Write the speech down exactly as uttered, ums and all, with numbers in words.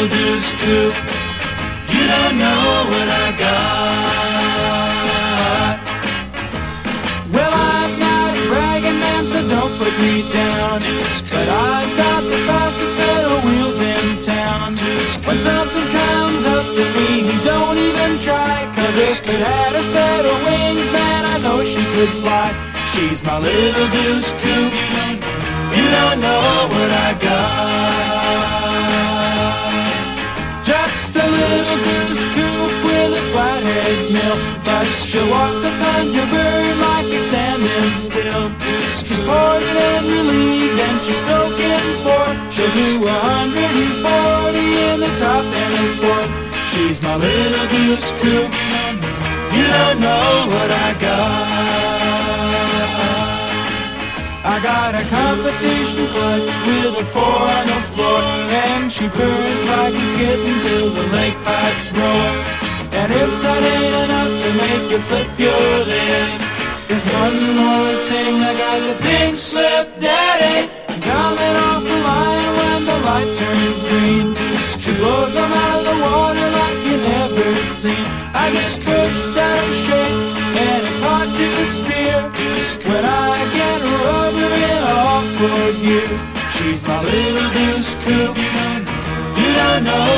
little deuce coupe. You don't know what I got. Well, I'm not a bragging man, so don't put me down. But I've got the fastest set of wheels in town. When something comes up to me, don't even try. Cause if it had a set of wings, man, I know she could fly. She's my little deuce coupe. You don't know what I got. Just a little deuce coupe with a flathead mill. But she'll walk the Thunderbird like he's standing still. She's ported and relieved and she's stroking fork. She'll do a hundred and forty in the top and a fork. She's my little deuce coupe. You don't know what I got. I got a competition clutch with a four on the floor, and she purrs like a kitten till the lake pipes roar. And if that ain't enough to make you flip your lid, there's one more thing. I got the pink slip daddy coming off the line when the light turns green. She blows them out of the water like you never seen. I get pushed out of shape and it's hard to steer when I get rubber in off-road gear. She's my little deuce coupe. You don't know